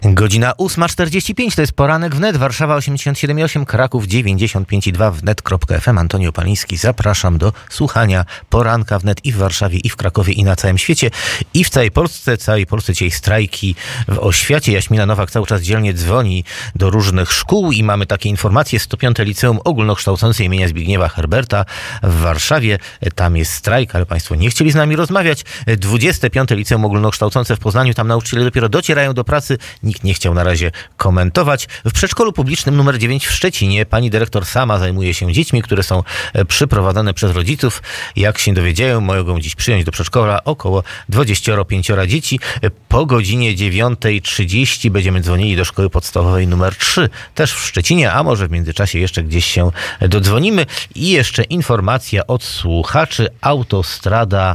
Godzina 8:45, to jest poranek wnet, Warszawa 87,8, Kraków 95,2, wnet.fm. Antoni Opaliński, zapraszam do słuchania poranka wnet i w Warszawie, i w Krakowie, i na całym świecie, i w całej Polsce dzisiaj strajki w oświacie. Jaśmina Nowak cały czas dzielnie dzwoni do różnych szkół i mamy takie informacje. 105. Liceum Ogólnokształcące imienia Zbigniewa Herberta w Warszawie, tam jest strajk, ale państwo nie chcieli z nami rozmawiać. 25. Liceum Ogólnokształcące w Poznaniu, tam nauczyciele dopiero docierają do pracy. Nikt nie chciał na razie komentować. W przedszkolu publicznym numer 9 w Szczecinie pani dyrektor sama zajmuje się dziećmi, które są przyprowadzane przez rodziców. Jak się dowiedziałem, mogą dziś przyjąć do przedszkola około 25 dzieci. Po godzinie 9:30 będziemy dzwonili do szkoły podstawowej numer 3, też w Szczecinie, a może w międzyczasie jeszcze gdzieś się dodzwonimy. I jeszcze informacja od słuchaczy. Autostrada,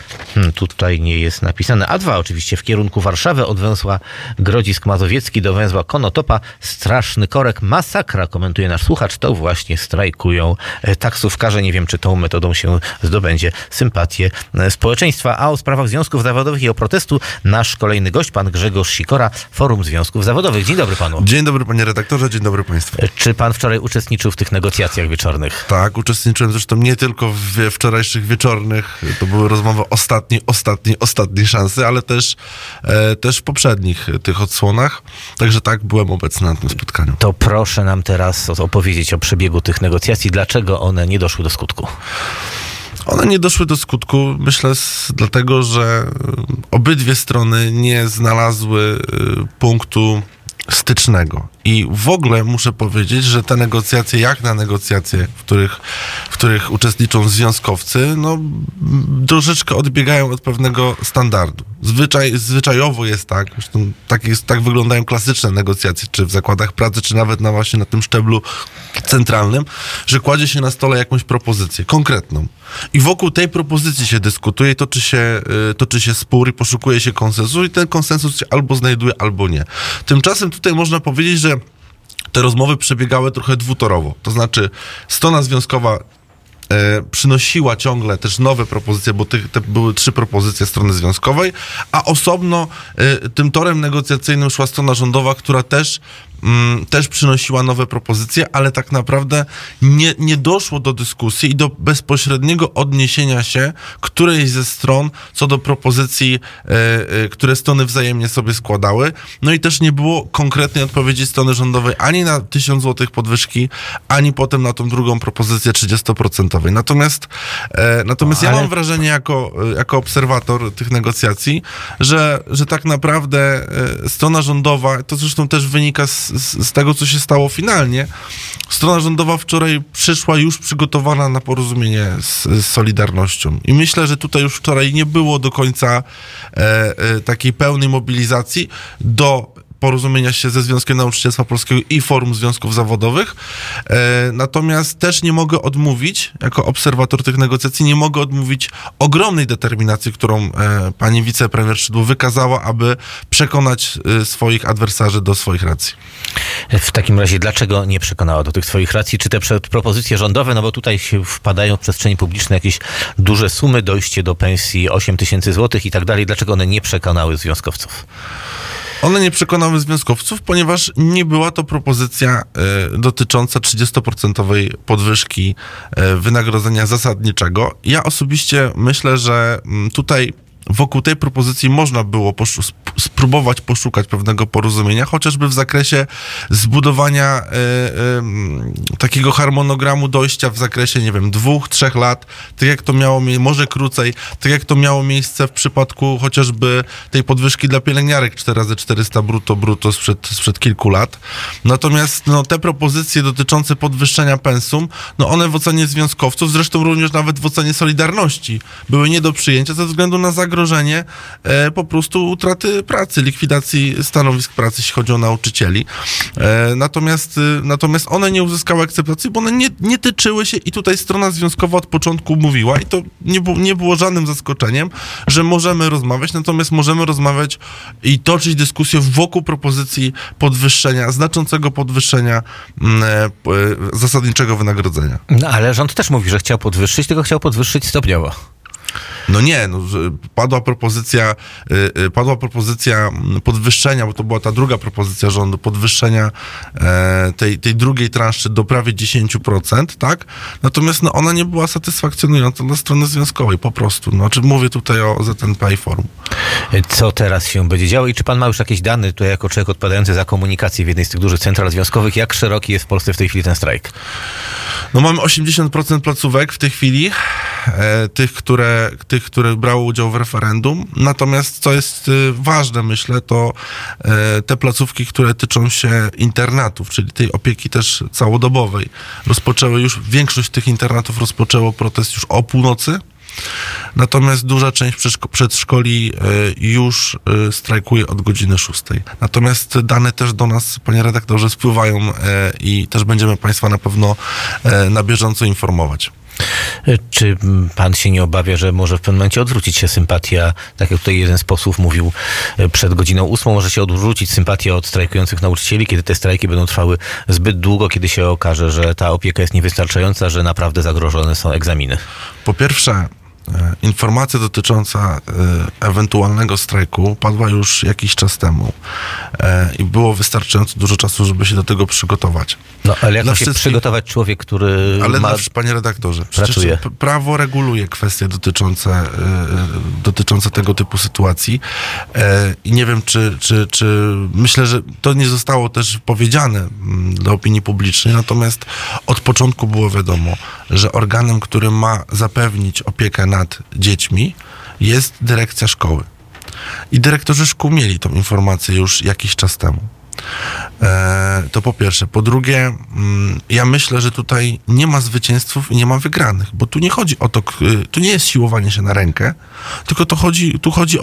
tutaj nie jest napisane, A2 oczywiście w kierunku Warszawy, od węzła Grodzisk Mazowiecki do węzła Konotopa. Straszny korek, masakra, komentuje nasz słuchacz. To właśnie strajkują taksówkarze. Nie wiem, czy tą metodą się zdobędzie sympatię społeczeństwa. A o sprawach związków zawodowych i o protestu nasz kolejny gość, pan Grzegorz Sikora, Forum Związków Zawodowych. Dzień dobry panu. Dzień dobry panie redaktorze, dzień dobry państwu. Czy pan wczoraj uczestniczył w tych negocjacjach wieczornych? Tak, uczestniczyłem zresztą nie tylko w wczorajszych wieczornych, to były rozmowy ostatniej szansy, ale też w poprzednich tych odsłonach. Także tak, byłem obecny na tym spotkaniu. To proszę nam teraz opowiedzieć o przebiegu tych negocjacji. Dlaczego one nie doszły do skutku? One nie doszły do skutku, myślę, dlatego, że obydwie strony nie znalazły punktu stycznego. I w ogóle muszę powiedzieć, że te negocjacje, jak na negocjacje, w których uczestniczą związkowcy, troszeczkę odbiegają od pewnego standardu. Zwyczajowo jest tak, zresztą tak wyglądają klasyczne negocjacje, czy w zakładach pracy, czy nawet właśnie na tym szczeblu centralnym, że kładzie się na stole jakąś propozycję konkretną. I wokół tej propozycji się dyskutuje, toczy się spór i poszukuje się konsensusu i ten konsensus się albo znajduje, albo nie. Tymczasem tutaj można powiedzieć, że te rozmowy przebiegały trochę dwutorowo. To znaczy strona związkowa przynosiła ciągle też nowe propozycje, bo te były 3 propozycje strony związkowej, a osobno tym torem negocjacyjnym szła strona rządowa, która też przynosiła nowe propozycje, ale tak naprawdę nie doszło do dyskusji i do bezpośredniego odniesienia się którejś ze stron co do propozycji, które strony wzajemnie sobie składały. No i też nie było konkretnej odpowiedzi strony rządowej ani na 1000 zł podwyżki, ani potem na tą drugą propozycję 30%. Natomiast ja mam wrażenie jako obserwator tych negocjacji, że tak naprawdę strona rządowa, to zresztą też wynika z tego, co się stało finalnie, strona rządowa wczoraj przyszła już przygotowana na porozumienie z Solidarnością. I myślę, że tutaj już wczoraj nie było do końca takiej pełnej mobilizacji do porozumienia się ze Związkiem Nauczycielstwa Polskiego i Forum Związków Zawodowych. Natomiast też nie mogę odmówić, jako obserwator tych negocjacji, nie mogę odmówić ogromnej determinacji, którą pani wicepremier Szydło wykazała, aby przekonać swoich adwersarzy do swoich racji. W takim razie dlaczego nie przekonała do tych swoich racji? Czy te propozycje rządowe, no bo tutaj się wpadają w przestrzeni publicznej jakieś duże sumy, dojście do pensji 8 000 złotych i tak dalej. Dlaczego one nie przekonały związkowców? One nie przekonały związkowców, ponieważ nie była to propozycja dotycząca 30% podwyżki wynagrodzenia zasadniczego. Ja osobiście myślę, że tutaj wokół tej propozycji można było spróbować poszukać pewnego porozumienia, chociażby w zakresie zbudowania takiego harmonogramu dojścia w zakresie, 2-3 lat, tak jak to miało może krócej, tak jak to miało miejsce w przypadku chociażby tej podwyżki dla pielęgniarek 4x400 brutto sprzed kilku lat. Natomiast te propozycje dotyczące podwyższenia pensum, one w ocenie związkowców, zresztą również nawet w ocenie Solidarności, były nie do przyjęcia ze względu na zagrożenie po prostu utraty pracy, likwidacji stanowisk pracy, jeśli chodzi o nauczycieli. Natomiast one nie uzyskały akceptacji, bo one nie tyczyły się i tutaj strona związkowa od początku mówiła i to nie było żadnym zaskoczeniem, że możemy rozmawiać, natomiast możemy rozmawiać i toczyć dyskusję wokół propozycji znaczącego podwyższenia zasadniczego wynagrodzenia. Ale rząd też mówi, że chciał podwyższyć, tylko chciał podwyższyć stopniowo. No nie, padła propozycja podwyższenia, bo to była ta druga propozycja rządu, podwyższenia tej drugiej transzy do prawie 10%, tak? Natomiast ona nie była satysfakcjonująca dla strony związkowej, po prostu. Znaczy mówię tutaj o ZNP i Forum. Co teraz się będzie działo i czy pan ma już jakieś dane, tutaj jako człowiek odpowiadający za komunikację w jednej z tych dużych central związkowych, jak szeroki jest w Polsce w tej chwili ten strajk? No mamy 80% placówek w tej chwili, tych, które brały udział w referendum. Natomiast co jest ważne, myślę, to te placówki, które tyczą się internatów, czyli tej opieki też całodobowej. Większość tych internatów rozpoczęło protest już o północy. Natomiast duża część przedszkoli już strajkuje od godziny 6. Natomiast dane też do nas, panie redaktorze, spływają i też będziemy państwa na pewno na bieżąco informować. Czy pan się nie obawia, że może w pewnym momencie odwrócić się sympatia, tak jak tutaj jeden z posłów mówił przed godziną 8, może się odwrócić sympatia od strajkujących nauczycieli, kiedy te strajki będą trwały zbyt długo, kiedy się okaże, że ta opieka jest niewystarczająca, że naprawdę zagrożone są egzaminy? Po pierwsze, informacja dotycząca ewentualnego strajku padła już jakiś czas temu i było wystarczająco dużo czasu, żeby się do tego przygotować. No, ale jak ma się przygotować człowiek, który panie redaktorze, pracuje? Prawo reguluje kwestie dotyczące tego typu sytuacji i nie wiem, czy myślę, że to nie zostało też powiedziane do opinii publicznej, natomiast od początku było wiadomo, że organem, który ma zapewnić opiekę nad dziećmi, jest dyrekcja szkoły. I dyrektorzy szkół mieli tą informację już jakiś czas temu. To po pierwsze. Po drugie, ja myślę, że tutaj nie ma zwycięzców i nie ma wygranych, bo tu nie chodzi o to, tu nie jest siłowanie się na rękę, tylko tu chodzi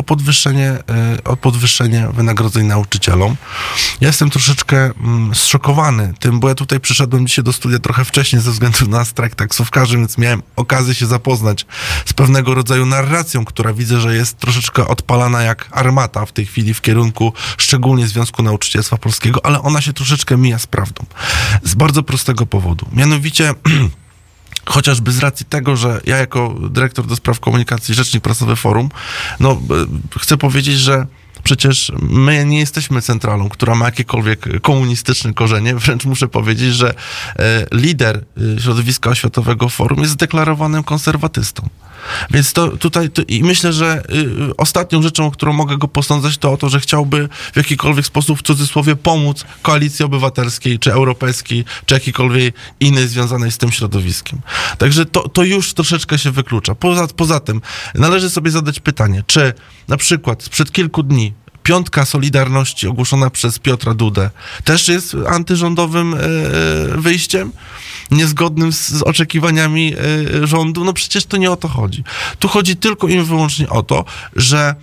o podwyższenie wynagrodzeń nauczycielom. Ja jestem troszeczkę zszokowany tym, bo ja tutaj przyszedłem dzisiaj do studia trochę wcześniej ze względu na strajk taksówkarzy, więc miałem okazję się zapoznać z pewnego rodzaju narracją, która widzę, że jest troszeczkę odpalana jak armata w tej chwili w kierunku szczególnie Związku Nauczycielstwa Polskiego, ale ona się troszeczkę mija z prawdą. Z bardzo prostego powodu. Mianowicie chociażby z racji tego, że ja jako dyrektor do spraw komunikacji, rzecznik prasowy Forum, chcę powiedzieć, że przecież my nie jesteśmy centralą, która ma jakiekolwiek komunistyczne korzenie. Wręcz muszę powiedzieć, że lider środowiska oświatowego Forum jest zdeklarowanym konserwatystą. Więc i myślę, że ostatnią rzeczą, o którą mogę go posądzać, to o to, że chciałby w jakikolwiek sposób, w cudzysłowie, pomóc Koalicji Obywatelskiej, czy Europejskiej, czy jakiejkolwiek innej związanej z tym środowiskiem. Także to już troszeczkę się wyklucza. Poza tym należy sobie zadać pytanie, czy na przykład sprzed kilku dni piątka Solidarności ogłoszona przez Piotra Dudę też jest antyrządowym wyjściem, niezgodnym z oczekiwaniami rządu? No przecież to nie o to chodzi. Tu chodzi tylko i wyłącznie o to, że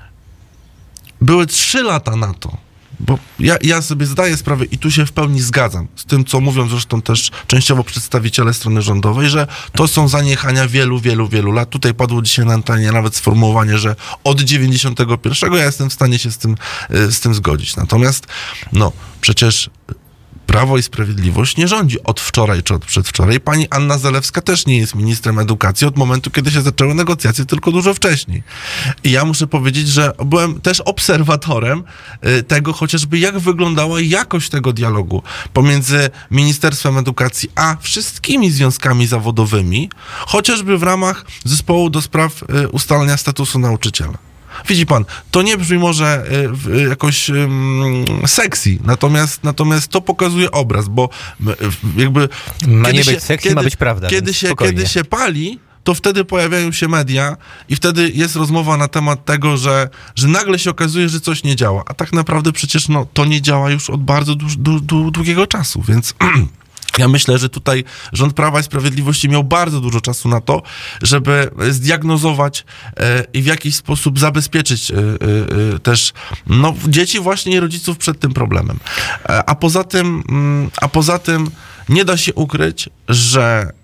były 3 lata na to, bo ja sobie zdaję sprawę i tu się w pełni zgadzam z tym, co mówią zresztą też częściowo przedstawiciele strony rządowej, że to są zaniechania wielu lat. Tutaj padło dzisiaj na antenie nawet sformułowanie, że od 91. Ja jestem w stanie się z tym zgodzić. Natomiast przecież Prawo i Sprawiedliwość nie rządzi od wczoraj czy od przedwczoraj. Pani Anna Zalewska też nie jest ministrem edukacji od momentu, kiedy się zaczęły negocjacje, tylko dużo wcześniej. I ja muszę powiedzieć, że byłem też obserwatorem tego chociażby, jak wyglądała jakość tego dialogu pomiędzy Ministerstwem Edukacji a wszystkimi związkami zawodowymi, chociażby w ramach zespołu do spraw ustalenia statusu nauczyciela. Widzi pan, to nie brzmi może jakoś sexy, natomiast to pokazuje obraz, bo jakby... Ma nie być sexy, ma być prawda. Kiedy się pali, to wtedy pojawiają się media i wtedy jest rozmowa na temat tego, że nagle się okazuje, że coś nie działa. A tak naprawdę przecież to nie działa już od bardzo długiego czasu, więc... Ja myślę, że tutaj rząd Prawa i Sprawiedliwości miał bardzo dużo czasu na to, żeby zdiagnozować i w jakiś sposób zabezpieczyć też dzieci właśnie i rodziców przed tym problemem. A poza tym nie da się ukryć, że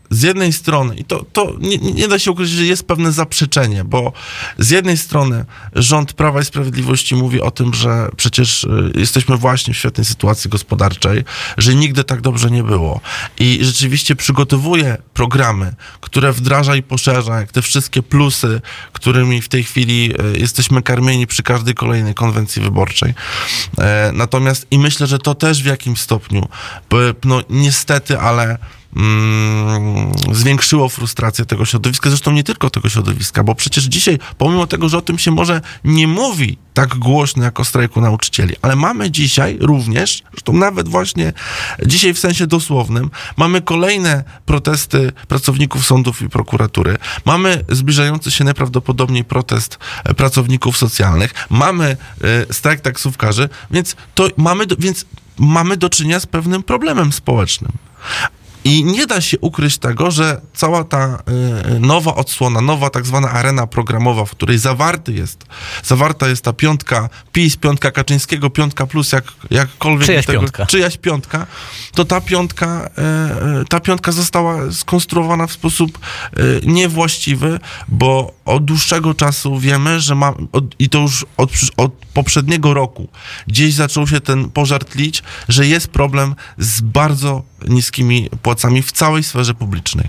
z jednej strony, i to nie da się ukryć, że jest pewne zaprzeczenie, bo z jednej strony rząd Prawa i Sprawiedliwości mówi o tym, że przecież jesteśmy właśnie w świetnej sytuacji gospodarczej, że nigdy tak dobrze nie było i rzeczywiście przygotowuje programy, które wdraża i poszerza, jak te wszystkie plusy, którymi w tej chwili jesteśmy karmieni przy każdej kolejnej konwencji wyborczej. Natomiast i myślę, że to też w jakimś stopniu, no niestety, ale zwiększyło frustrację tego środowiska, zresztą nie tylko tego środowiska, bo przecież dzisiaj, pomimo tego, że o tym się może nie mówi tak głośno jak o strajku nauczycieli, ale mamy dzisiaj również, zresztą nawet właśnie dzisiaj w sensie dosłownym, mamy kolejne protesty pracowników sądów i prokuratury, mamy zbliżający się najprawdopodobniej protest pracowników socjalnych, mamy strajk taksówkarzy, więc mamy do czynienia z pewnym problemem społecznym. I nie da się ukryć tego, że cała ta nowa odsłona, nowa tak zwana arena programowa, w której zawarta jest ta piątka PiS, piątka Kaczyńskiego, piątka plus, jakkolwiek czyjaś piątka, to ta piątka została skonstruowana w sposób niewłaściwy, bo od dłuższego czasu wiemy, że i to już od poprzedniego roku gdzieś zaczął się ten pożar tlić, że jest problem z bardzo niskimi płacami w całej sferze publicznej.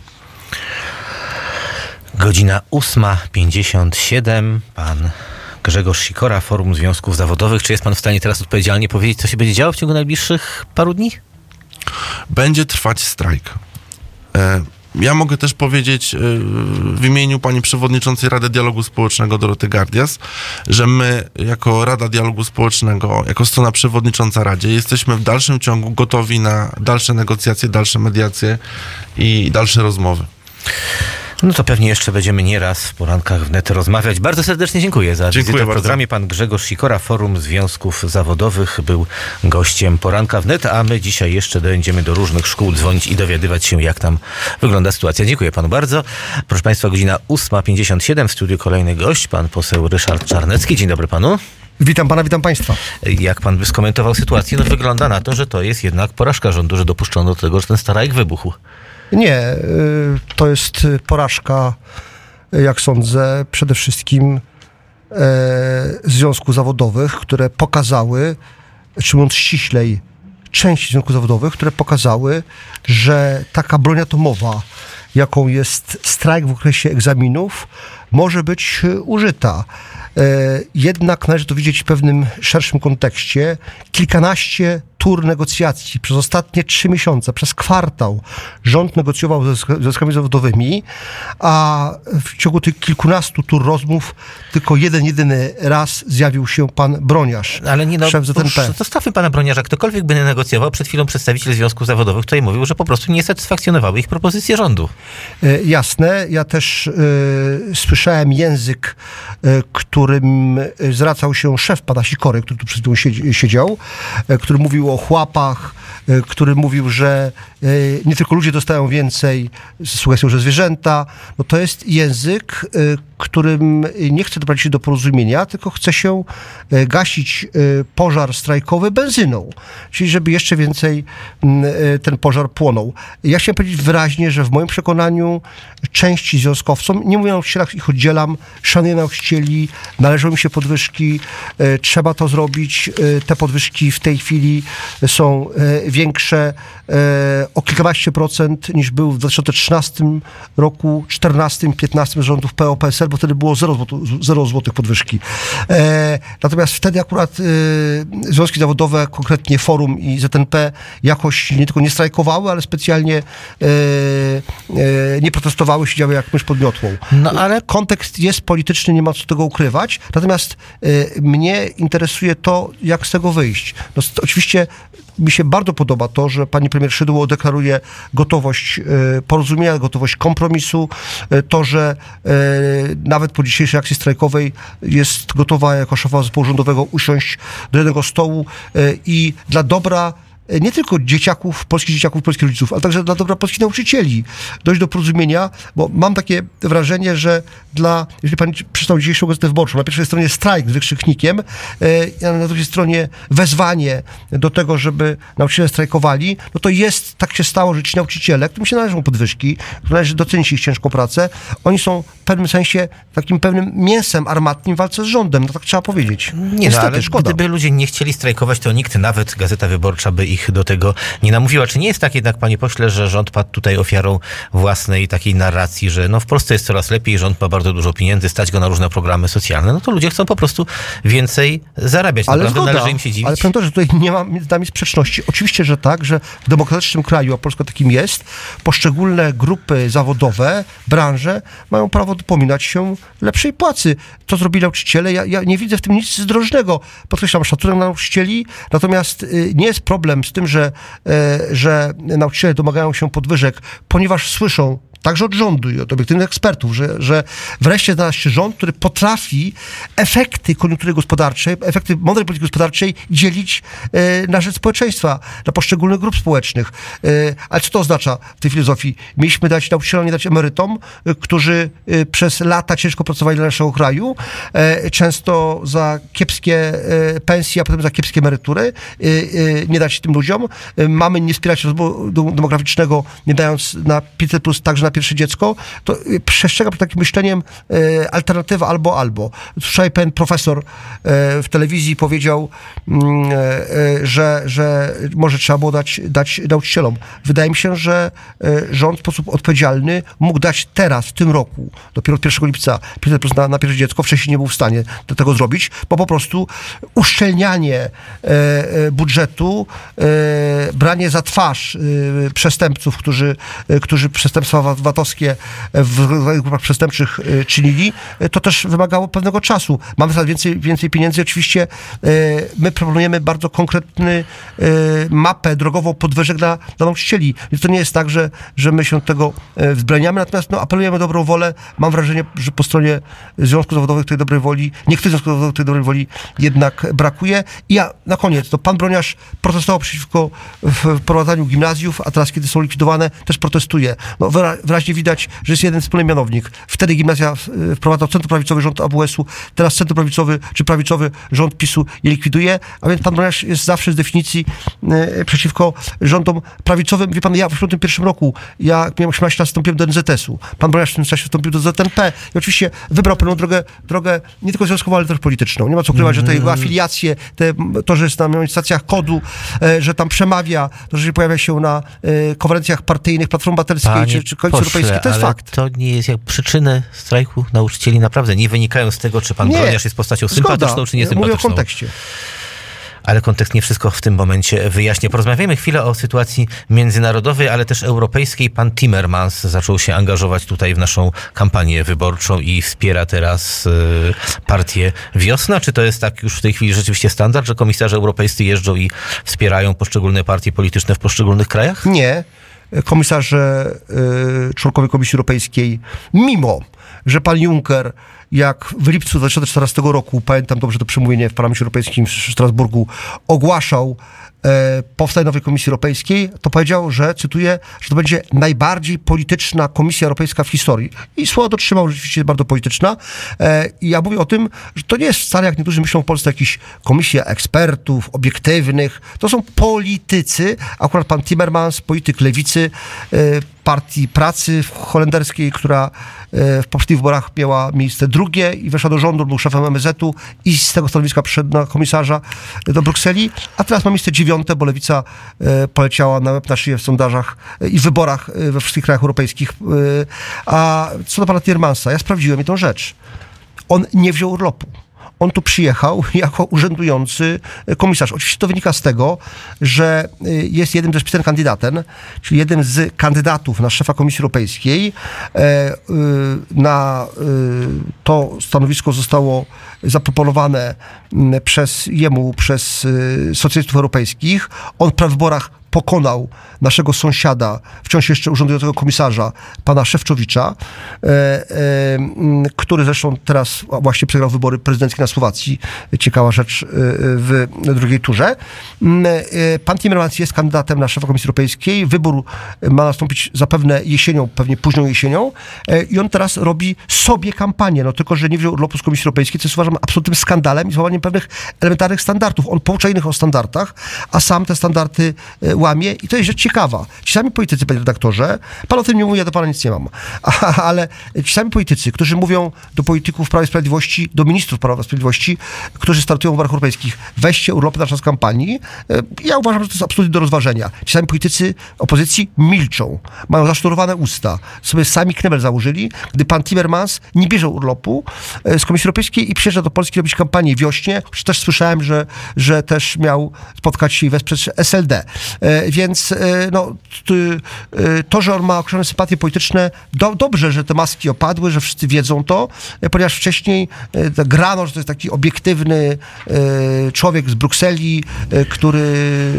Godzina 8:57. Pan Grzegorz Sikora, Forum Związków Zawodowych. Czy jest pan w stanie teraz odpowiedzialnie powiedzieć, co się będzie działo w ciągu najbliższych paru dni? Będzie trwać strajk. Ja mogę też powiedzieć w imieniu pani przewodniczącej Rady Dialogu Społecznego Doroty Gardias, że my jako Rada Dialogu Społecznego, jako strona przewodnicząca Radzie, jesteśmy w dalszym ciągu gotowi na dalsze negocjacje, dalsze mediacje i dalsze rozmowy. No to pewnie jeszcze będziemy nieraz w porankach wnet rozmawiać. Bardzo serdecznie dziękuję za wizytę w programie. Pan Grzegorz Sikora, Forum Związków Zawodowych, był gościem poranka wnet, a my dzisiaj jeszcze będziemy do różnych szkół dzwonić i dowiadywać się, jak tam wygląda sytuacja. Dziękuję panu bardzo. Proszę państwa, godzina 8:57. W studiu kolejny gość, pan poseł Ryszard Czarnecki. Dzień dobry panu. Witam pana, witam państwa. Jak pan by skomentował sytuację? No wygląda na to, że to jest jednak porażka rządu, że dopuszczono do tego, że ten strajk wybuchł. Nie, to jest porażka, jak sądzę, przede wszystkim związków zawodowych, które pokazały, czy mówiąc ściślej, części związków zawodowych, które pokazały, że taka broń atomowa, jaką jest strajk w okresie egzaminów, może być użyta. Jednak należy to widzieć w pewnym szerszym kontekście. Kilkanaście tur negocjacji przez ostatnie 3 miesiące, przez kwartał rząd negocjował ze związkami zawodowymi, a w ciągu tych kilkunastu tur rozmów tylko jedyny raz zjawił się pan Broniarz, ale nie, szef ZNP. Zostawmy pana Broniarza. Ktokolwiek by nie negocjował, przed chwilą przedstawiciel związków zawodowych tutaj mówił, że po prostu nie satysfakcjonowały ich propozycje rządu. Jasne. Ja też słyszałem język, którym zwracał się szef pana Sikory, który tu przed chwilą siedział, który mówił o chłapach, który mówił, że nie tylko ludzie dostają więcej z sugestią, że zwierzęta. No to jest język, którym nie chce doprowadzić się do porozumienia, tylko chce się gasić pożar strajkowy benzyną. Czyli żeby jeszcze więcej ten pożar płonął. Ja chciałem powiedzieć wyraźnie, że w moim przekonaniu części związkowcom, nie mówię o nauczycielach, ich oddzielam, szanuję nauczycieli, należą im się podwyżki, trzeba to zrobić. Te podwyżki w tej chwili są większe o kilkanaście procent niż był w 2013 roku, 14, 15 rządów PO-PSL, bo wtedy było 0 złotych podwyżki. Natomiast wtedy akurat związki zawodowe, konkretnie Forum i ZNP, jakoś nie tylko nie strajkowały, ale specjalnie nie protestowały, siedziały jak mysz pod miotłą. No, ale kontekst jest polityczny, nie ma co tego ukrywać. Natomiast mnie interesuje to, jak z tego wyjść. No, oczywiście mi się bardzo podoba to, że pani premier Szydło deklaruje gotowość porozumienia, gotowość kompromisu, to, że nawet po dzisiejszej akcji strajkowej jest gotowa jako szefa zespołu rządowego usiąść do jednego stołu i dla dobra nie tylko polskich dzieciaków, polskich rodziców, ale także dla dobra polskich nauczycieli dojść do porozumienia, bo mam takie wrażenie, że jeżeli pan przeczytał dzisiejszą Gazetę Wyborczą, na pierwszej stronie strajk z wykrzyknikiem, a na drugiej stronie wezwanie do tego, żeby nauczyciele strajkowali, no to tak się stało, że ci nauczyciele, którym się należą podwyżki, należy docenić ich ciężką pracę, oni są w pewnym sensie takim pewnym mięsem armatnim w walce z rządem, no tak trzeba powiedzieć. Niestety, ale szkoda. Gdyby ludzie nie chcieli strajkować, to nikt, nawet Gazeta Wyborcza by ich do tego nie namówiła. Czy nie jest tak jednak, panie pośle, że rząd padł tutaj ofiarą własnej takiej narracji, że w Polsce jest coraz lepiej, rząd ma bardzo dużo pieniędzy, stać go na różne programy socjalne, no to ludzie chcą po prostu więcej zarabiać. Ale naprawdę należy im się dziwić. Ale powiem to, że tutaj nie ma między nami sprzeczności. Oczywiście, że tak, że w demokratycznym kraju, a Polska takim jest, poszczególne grupy zawodowe, branże mają prawo dopominać się lepszej płacy. To zrobili nauczyciele. Ja nie widzę w tym nic zdrożnego. Podkreślam szacunek dla nauczycieli, natomiast nie jest problem z tym, że nauczyciele domagają się podwyżek, ponieważ słyszą także od rządu i od obiektywnych ekspertów, że wreszcie znalazł się rząd, który potrafi efekty koniunktury gospodarczej, efekty mądrej polityki gospodarczej dzielić na rzecz społeczeństwa, dla poszczególnych grup społecznych. Ale co to oznacza w tej filozofii? Mieliśmy dać nauczycielom, nie dać emerytom, którzy przez lata ciężko pracowali dla naszego kraju, często za kiepskie pensje, a potem za kiepskie emerytury. Nie dać tym ludziom. Mamy nie wspierać rozwoju demograficznego, nie dając na 500+, także na pierwsze dziecko, to przestrzegam przed takim myśleniem alternatywa albo. Wczoraj pewien profesor w telewizji powiedział, że może trzeba było dać nauczycielom. Wydaje mi się, że rząd w sposób odpowiedzialny mógł dać teraz, w tym roku, dopiero od 1 lipca 500+ na pierwsze dziecko, wcześniej nie był w stanie do tego zrobić, bo po prostu uszczelnianie budżetu, branie za twarz przestępców, którzy przestępstwa VAT-owskie w grupach przestępczych czynili, to też wymagało pewnego czasu. Mamy teraz więcej pieniędzy. Oczywiście my proponujemy bardzo konkretny mapę drogową podwyżek dla nauczycieli. Więc to nie jest tak, że my się tego wzbraniamy, natomiast apelujemy o dobrą wolę. Mam wrażenie, że po stronie związków zawodowych tej dobrej woli, niektórych związków zawodowych tej dobrej woli jednak brakuje. I ja na koniec, to pan Broniarz protestował przeciwko wprowadzaniu gimnazjów, a teraz, kiedy są likwidowane, też protestuje. Wyraźnie widać, że jest jeden wspólny mianownik. Wtedy gimnazja wprowadzał centroprawicowy rząd AWS-u, teraz centroprawicowy czy prawicowy rząd PiS-u je likwiduje, a więc pan Broniarz jest zawsze z definicji przeciwko rządom prawicowym. Wie pan, ja w 1981 roku, ja miałem 18 lat, wstąpiłem do NZS-u. Pan Broniarz w tym czasie wstąpił do ZNP i oczywiście wybrał pewną drogę nie tylko związkową, ale też polityczną. Nie ma co ukrywać, że te jego afiliacje, to, że jest na manifestacjach KOD-u, że tam przemawia, to, że się pojawia się na konferencjach partyjnych Platformy Obywatelskiej czy Koalicji Europejskiej, to jest fakt. To nie jest jak przyczyny strajku nauczycieli naprawdę nie wynikają z tego, czy pan Broniarz jest postacią sympatyczną, czy niesympatyczną. Mówię o kontekście. Ale kontekst nie wszystko w tym momencie wyjaśnia. Porozmawiajmy chwilę o sytuacji międzynarodowej, ale też europejskiej. Pan Timmermans zaczął się angażować tutaj w naszą kampanię wyborczą i wspiera teraz partię Wiosna. Czy to jest tak już w tej chwili rzeczywiście standard, że komisarze europejscy jeżdżą i wspierają poszczególne partie polityczne w poszczególnych krajach? Nie. Komisarze, członkowie Komisji Europejskiej, mimo że pan Juncker, jak w lipcu 2014 roku, pamiętam dobrze to przemówienie w Parlamencie Europejskim w Strasburgu, ogłaszał powstanie nowej Komisji Europejskiej, to powiedział, że, cytuję, że to będzie najbardziej polityczna Komisja Europejska w historii. I słowa dotrzymał, rzeczywiście bardzo polityczna. I ja mówię o tym, że to nie jest wcale, jak niektórzy myślą w Polsce, jakieś komisja ekspertów, obiektywnych. To są politycy. Akurat pan Timmermans, polityk lewicy, Partii Pracy holenderskiej, która w poprzednich wyborach miała miejsce drugie i weszła do rządu, był szefem MSZ-u i z tego stanowiska przyszedł na komisarza do Brukseli, a teraz ma miejsce 9, bo lewica poleciała na łeb na szyję w sondażach i w wyborach we wszystkich krajach europejskich. A co do pana Timmermansa, ja sprawdziłem tę rzecz. On nie wziął urlopu. On tu przyjechał jako urzędujący komisarz. Oczywiście to wynika z tego, że jest jednym ze Spitzenkandidaten, czyli jednym z kandydatów na szefa Komisji Europejskiej. Na to stanowisko zostało zaproponowane przez socjalistów europejskich. On w wyborach pokonał naszego sąsiada, wciąż jeszcze urzędującego komisarza, pana Szefczowicza, który zresztą teraz właśnie przegrał wybory prezydenckie na Słowacji. Ciekawa rzecz w drugiej turze. Pan Timmermans jest kandydatem na szefa Komisji Europejskiej. Wybór ma nastąpić zapewne jesienią, pewnie późną jesienią. I on teraz robi sobie kampanię. No tylko, że nie wziął urlopu z Komisji Europejskiej, co jest uważam absolutnym skandalem i złamaniem pewnych elementarnych standardów. On poucza innych o standardach, a sam te standardy łamie i to jest rzecz ciekawa. Ci sami politycy, panie redaktorze, pan o tym nie mówi, ja do pana nic nie mam, ale ci sami politycy, którzy mówią do polityków Prawa i Sprawiedliwości, do ministrów Prawa i Sprawiedliwości, którzy startują w wyborach europejskich, weźcie urlopy na czas kampanii, ja uważam, że to jest absolutnie do rozważenia. Ci sami politycy opozycji milczą, mają zasznurowane usta, sobie sami knebel założyli, gdy pan Timmermans nie bierze urlopu z Komisji Europejskiej i przyjeżdża do Polski robić kampanię wiośnie, choć też słyszałem, że też miał spotkać się i wesprzeć SLD. Więc no, to, że on ma określone sympatie polityczne, dobrze, że te maski opadły, że wszyscy wiedzą to, ponieważ wcześniej grano, że to jest taki obiektywny człowiek z Brukseli, który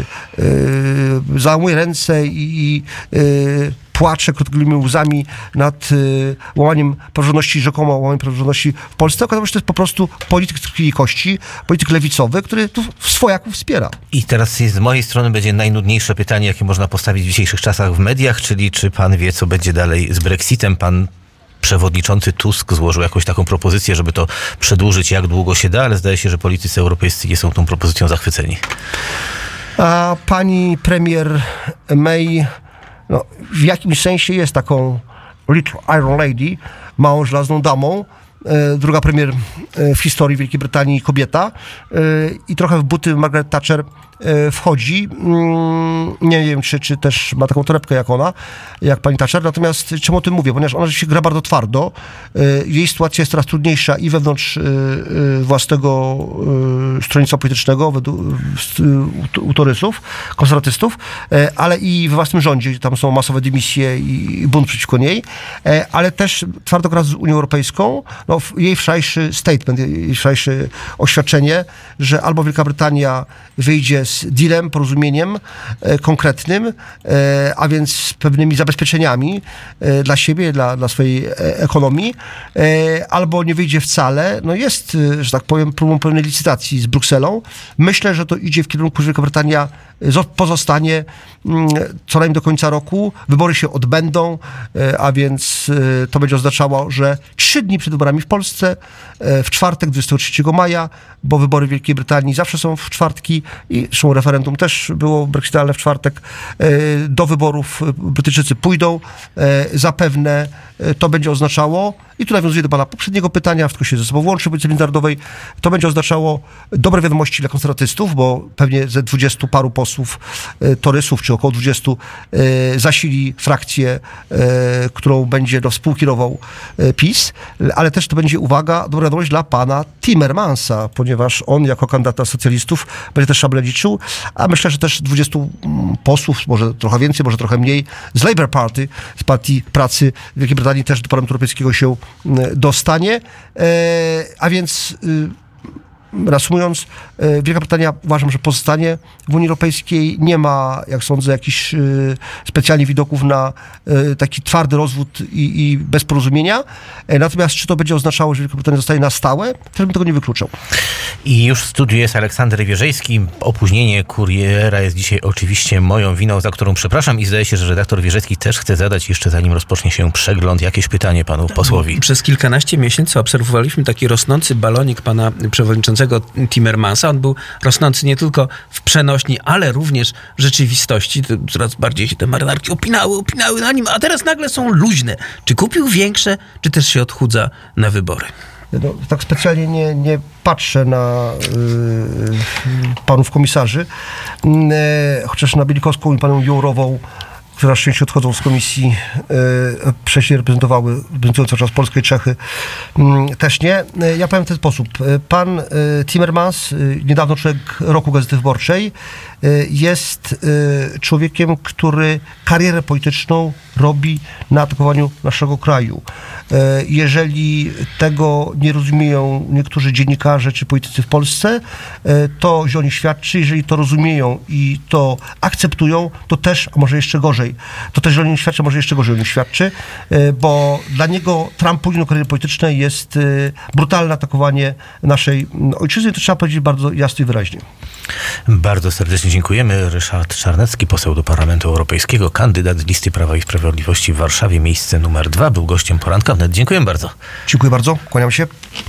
załamuje ręce i płacze krótkimi łzami nad łamaniem praworządności, rzekomo łamaniem praworządności w Polsce. Okazało się, że to jest po prostu polityk z krwi i kości, polityk lewicowy, który tu swojaków wspiera. I teraz z mojej strony będzie najnudniejsze pytanie, jakie można postawić w dzisiejszych czasach w mediach, czyli czy pan wie, co będzie dalej z Brexitem? Pan przewodniczący Tusk złożył jakąś taką propozycję, żeby to przedłużyć jak długo się da, ale zdaje się, że politycy europejscy nie są tą propozycją zachwyceni. A pani premier May no, w jakimś sensie jest taką Little Iron Lady, małą żelazną damą, druga premier w historii Wielkiej Brytanii kobieta i trochę w buty Margaret Thatcher wchodzi. Nie wiem, czy też ma taką torebkę jak ona, jak pani Thatcher, natomiast czemu o tym mówię? Ponieważ ona się gra bardzo twardo. Jej sytuacja jest coraz trudniejsza i wewnątrz własnego stronnictwa politycznego, u torysów, konserwatystów, ale i we własnym rządzie, gdzie tam są masowe dymisje i bunt przeciwko niej, ale też twardo gra z Unią Europejską. No, jej wczorajszy statement, jej wczorajsze oświadczenie, że albo Wielka Brytania wyjdzie z dealem, porozumieniem konkretnym, a więc z pewnymi zabezpieczeniami dla siebie, dla swojej ekonomii, albo nie wyjdzie wcale. No jest, że tak powiem, próbą pełnej licytacji z Brukselą. Myślę, że to idzie w kierunku, że Wielka Brytania pozostanie co najmniej do końca roku. Wybory się odbędą, a więc to będzie oznaczało, że 3 dni przed wyborami w Polsce, w czwartek 23 maja, bo wybory w Wielkiej Brytanii zawsze są w czwartki i zresztą referendum też było brexitalne w czwartek, do wyborów Brytyjczycy pójdą. Zapewne to będzie oznaczało, i tu nawiązuję do pana poprzedniego pytania, wszystko się ze sobą łączy w polityce międzynarodowej, to będzie oznaczało dobre wiadomości dla konserwatystów, bo pewnie ze 20 paru posłów torysów, czy około 20 zasili frakcję, którą będzie współkierował PiS, ale też to będzie, uwaga, dobra wiadomość dla pana Timmermansa, ponieważ on jako kandydat socjalistów będzie też szable liczył, a myślę, że też 20 posłów, może trochę więcej, może trochę mniej, z Labour Party, z Partii Pracy Wielkiej Brytanii też do Parlamentu Europejskiego się dostanie, a więc reasumując, Wielka Brytania uważam, że pozostanie w Unii Europejskiej. Nie ma, jak sądzę, jakichś specjalnych widoków na taki twardy rozwód i bez porozumienia. Natomiast czy to będzie oznaczało, że Wielka Brytania zostaje na stałe? Też bym tego nie wykluczał. I już w studiu jest Aleksander Wierzejski. Opóźnienie kuriera jest dzisiaj oczywiście moją winą, za którą przepraszam i zdaje się, że redaktor Wierzejski też chce zadać jeszcze zanim rozpocznie się przegląd jakieś pytanie panu posłowi. Przez kilkanaście miesięcy obserwowaliśmy taki rosnący balonik pana przewodniczącego Timmermansa. On był rosnący nie tylko w przenośni, ale również w rzeczywistości. Coraz bardziej się te marynarki opinały na nim, a teraz nagle są luźne. Czy kupił większe, czy też się odchudza na wybory? No, tak specjalnie nie patrzę na panów komisarzy, chociaż na Bielikowską i panią Jourową, które na szczęście odchodzą z komisji, wcześniej reprezentując cały czas Polskę i Czechy, też nie. Ja powiem w ten sposób. Pan Timmermans, niedawno człowiek roku Gazety Wyborczej, jest człowiekiem, który karierę polityczną robi na atakowaniu naszego kraju. Jeżeli tego nie rozumieją niektórzy dziennikarze czy politycy w Polsce, to źle o nich świadczy. Jeżeli to rozumieją i to akceptują, to też, a może jeszcze gorzej, to też źle o nich świadczy, a może jeszcze gorzej o nich świadczy, bo dla niego Trump pójdzie do kariery politycznej jest brutalne atakowanie naszej ojczyzny. To trzeba powiedzieć bardzo jasno i wyraźnie. Bardzo serdecznie dziękujemy. Ryszard Czarnecki, poseł do Parlamentu Europejskiego, kandydat listy Prawa i Sprawiedliwości w Warszawie, miejsce numer 2, był gościem Poranka Wnet. Dziękuję bardzo. Dziękuję bardzo, kłaniam się.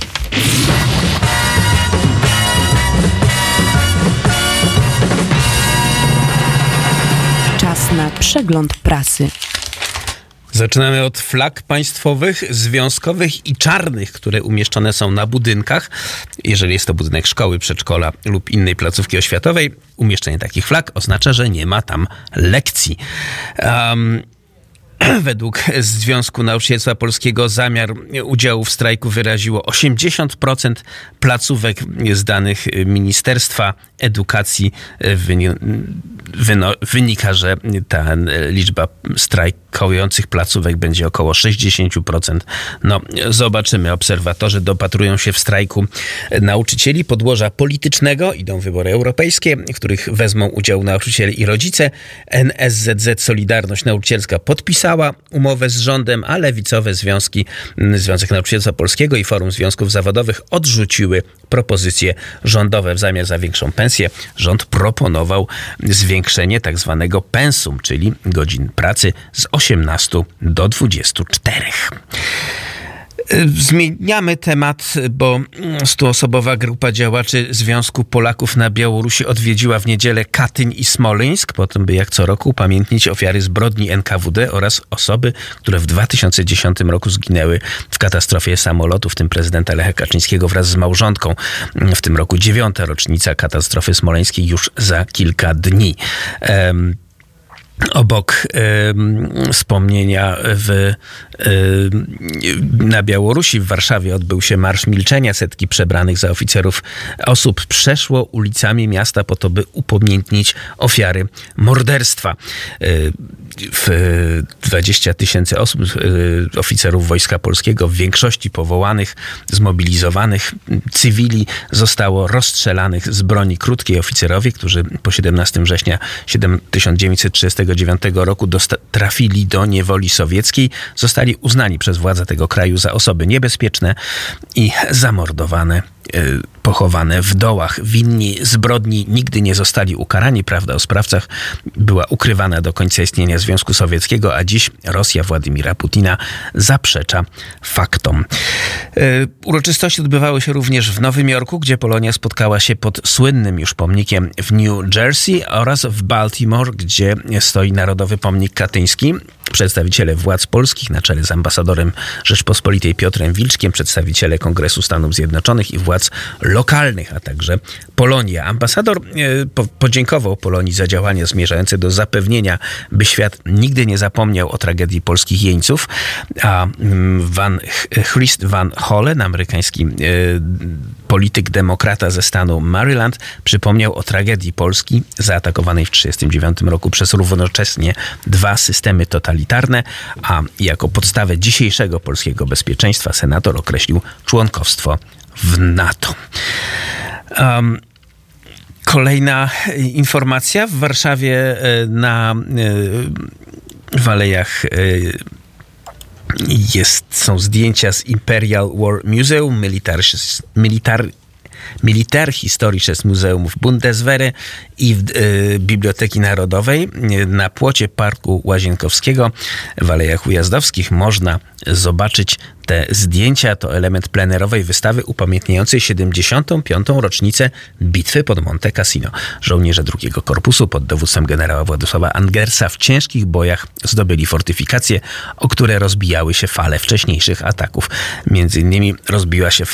Czas na przegląd prasy. Zaczynamy od flag państwowych, związkowych i czarnych, które umieszczone są na budynkach. Jeżeli jest to budynek szkoły, przedszkola lub innej placówki oświatowej, umieszczenie takich flag oznacza, że nie ma tam lekcji. Według Związku Nauczycielstwa Polskiego zamiar udziału w strajku wyraziło 80% placówek. Z danych Ministerstwa Edukacji wynika, że ta liczba strajkujących placówek będzie około 60%. No, zobaczymy. Obserwatorzy dopatrują się w strajku nauczycieli podłoża politycznego. Idą wybory europejskie, w których wezmą udział nauczyciele i rodzice. NSZZ Solidarność Nauczycielska podpisała umowę z rządem, a lewicowe związki, Związek Nauczycielstwa Polskiego i Forum Związków Zawodowych odrzuciły propozycje rządowe. W zamian za większą pensję rząd proponował zwiększenie tak zwanego pensum, czyli godzin pracy z 18 do 24. Zmieniamy temat, bo 100-osobowa grupa działaczy Związku Polaków na Białorusi odwiedziła w niedzielę Katyń i Smoleńsk, po tym by jak co roku upamiętnić ofiary zbrodni NKWD oraz osoby, które w 2010 roku zginęły w katastrofie samolotu, w tym prezydenta Lecha Kaczyńskiego wraz z małżonką. W tym roku 9. rocznica katastrofy smoleńskiej już za kilka dni. Obok wspomnienia na Białorusi w Warszawie odbył się Marsz Milczenia. Setki przebranych za oficerów osób przeszło ulicami miasta po to, by upamiętnić ofiary morderstwa. 20 000 osób, oficerów Wojska Polskiego, w większości powołanych, zmobilizowanych cywili, zostało rozstrzelanych z broni krótkiej. Oficerowie, którzy po 17 września 1939 roku trafili do niewoli sowieckiej, zostali uznani przez władze tego kraju za osoby niebezpieczne i zamordowane, pochowane w dołach. Winni zbrodni nigdy nie zostali ukarani. Prawda o sprawcach była ukrywana do końca istnienia Związku Sowieckiego, a dziś Rosja Władimira Putina zaprzecza faktom. Uroczystości odbywały się również w Nowym Jorku, gdzie Polonia spotkała się pod słynnym już pomnikiem w New Jersey, oraz w Baltimore, gdzie stoi Narodowy Pomnik Katyński. Przedstawiciele władz polskich na czele z ambasadorem Rzeczpospolitej Piotrem Wilczkiem, przedstawiciele Kongresu Stanów Zjednoczonych i władz lokalnych, a także Polonia. Ambasador podziękował Polonii za działania zmierzające do zapewnienia, by świat nigdy nie zapomniał o tragedii polskich jeńców, a Christ Van Hollen, amerykański polityk demokrata ze stanu Maryland, przypomniał o tragedii Polski zaatakowanej w 1939 roku przez równocześnie dwa systemy totalitarne, a jako podstawę dzisiejszego polskiego bezpieczeństwa senator określił członkostwo w NATO. Kolejna informacja. W Warszawie na w alejach są zdjęcia z Imperial War Museum, Militärhistorisches Museum w Bundeswehre i Biblioteki Narodowej. Na płocie Parku Łazienkowskiego w Alejach Ujazdowskich można zobaczyć te zdjęcia. To element plenerowej wystawy upamiętniającej 75. rocznicę bitwy pod Monte Cassino. Żołnierze II Korpusu pod dowództwem generała Władysława Angersa w ciężkich bojach zdobyli fortyfikacje, o które rozbijały się fale wcześniejszych ataków. Między innymi rozbiła się fala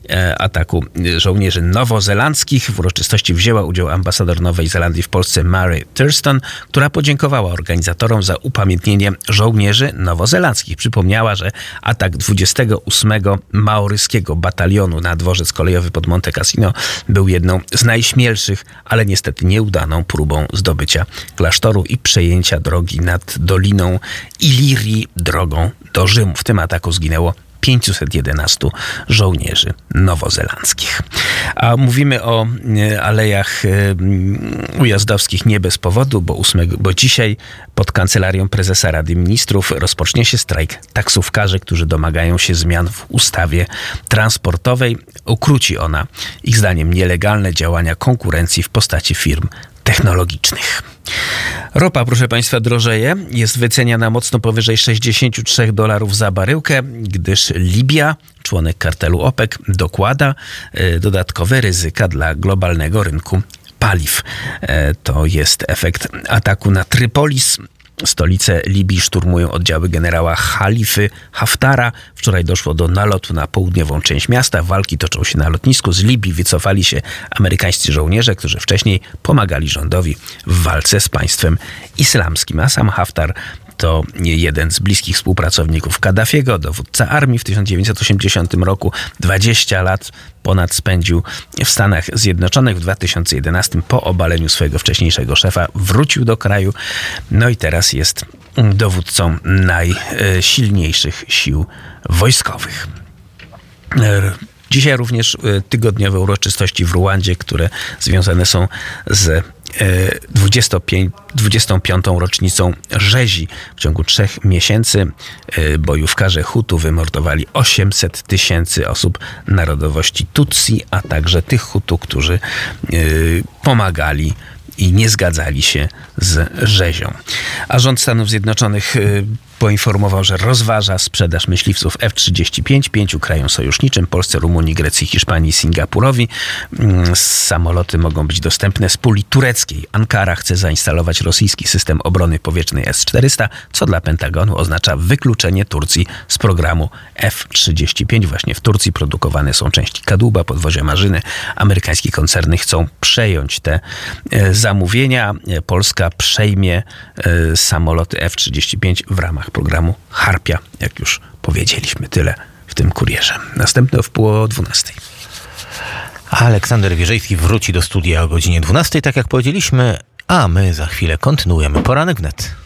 ataku żołnierzy nowozelandzkich. W uroczystości wzięła udział ambasador Nowej Zelandii w Polsce Mary Thurston, która podziękowała organizatorom za upamiętnienie żołnierzy nowozelandzkich. Przypomniała, że atak 28. maoryskiego batalionu na dworzec kolejowy pod Monte Cassino był jedną z najśmielszych, ale niestety nieudaną próbą zdobycia klasztoru i przejęcia drogi nad Doliną Ilirii drogą do Rzymu. W tym ataku zginęło 511 żołnierzy nowozelandzkich. A mówimy o alejach ujazdowskich nie bez powodu, bo dzisiaj pod Kancelarią Prezesa Rady Ministrów rozpocznie się strajk taksówkarzy, którzy domagają się zmian w ustawie transportowej. Ukróci ona, ich zdaniem, nielegalne działania konkurencji w postaci firm technologicznych. Ropa, proszę Państwa, drożeje. Jest wyceniana mocno powyżej $63 za baryłkę, gdyż Libia, członek kartelu OPEC, dokłada dodatkowe ryzyka dla globalnego rynku paliw. To jest efekt ataku na Trypolis. Stolicę Libii szturmują oddziały generała Halify Haftara. Wczoraj doszło do nalotu na południową część miasta. Walki toczą się na lotnisku. Z Libii wycofali się amerykańscy żołnierze, którzy wcześniej pomagali rządowi w walce z państwem islamskim. A sam Haftar to jeden z bliskich współpracowników Kaddafiego, dowódca armii w 1980 roku. 20 lat ponad spędził w Stanach Zjednoczonych. W 2011 po obaleniu swojego wcześniejszego szefa wrócił do kraju. No i teraz jest dowódcą najsilniejszych sił wojskowych. Dzisiaj również tygodniowe uroczystości w Ruandzie, które związane są z 25. rocznicą rzezi. W ciągu 3 miesięcy bojówkarze Hutu wymordowali 800 000 osób narodowości Tutsi, a także tych Hutu, którzy pomagali i nie zgadzali się z rzezią. A rząd Stanów Zjednoczonych poinformował, że rozważa sprzedaż myśliwców F-35 5 krajom sojuszniczym: Polsce, Rumunii, Grecji, Hiszpanii, Singapurowi. Samoloty mogą być dostępne z puli tureckiej. Ankara chce zainstalować rosyjski system obrony powietrznej S-400, co dla Pentagonu oznacza wykluczenie Turcji z programu F-35. Właśnie w Turcji produkowane są części kadłuba, podwozia Marzyny. Amerykańskie koncerny chcą przejąć te zamówienia. Polska przejmie samoloty F-35 w ramach programu Harpia, jak już powiedzieliśmy. Tyle w tym kurierze. Następne o 11:30. Aleksander Wierzejski wróci do studia o godzinie 12, tak jak powiedzieliśmy, a my za chwilę kontynuujemy Poranek Wnet.